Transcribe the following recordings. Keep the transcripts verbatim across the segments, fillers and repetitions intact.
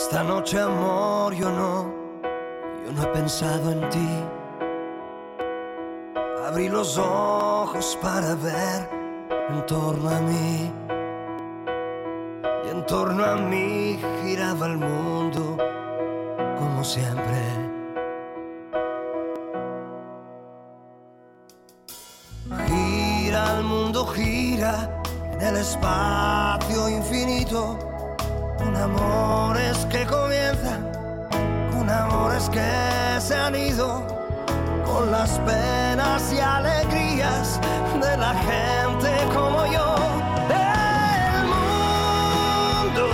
Esta noche, amor, yo no, yo no he pensado en ti. Abrí los ojos para ver en torno a mí, y en torno a mí giraba el mundo como siempre. Gira el mundo, gira en el espacio infinito, con amores que comienzan, con amores que se han ido, con las penas y alegrías de la gente como yo. El mundo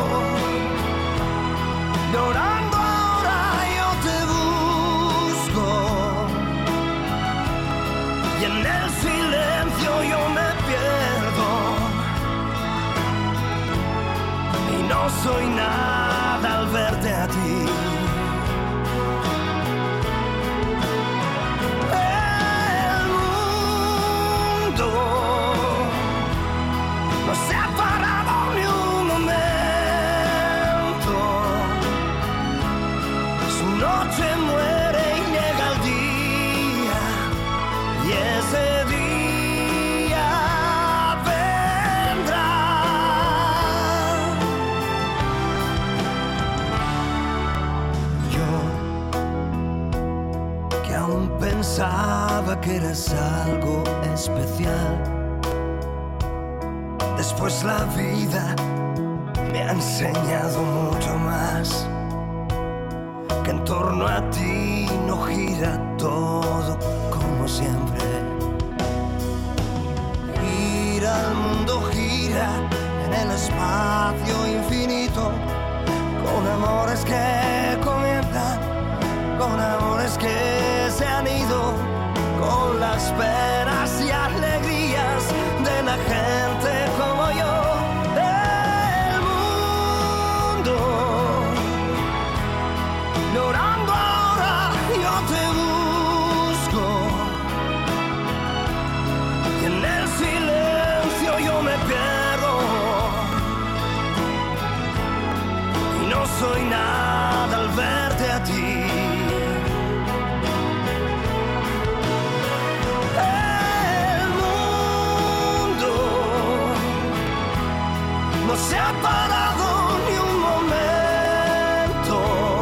llorando ahora, yo te busco, y en el silencio yo me pierdo, y no soy nada al verte a ti. Pensaba que eras algo especial. Después la vida me ha enseñado mucho más, que en torno a ti no gira todo como siempre. Gira el mundo, gira en el espacio infinito, con amores que comienzan, con amores que se han ido, con las penas y alegrías de la gente como yo. El mundo llorando ahora, yo te busco, y en el silencio yo me pierdo, y no soy nada al verte a ti. No se ha parado ni un momento,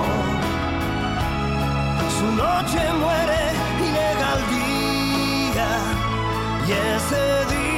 su noche muere y llega el día, y ese día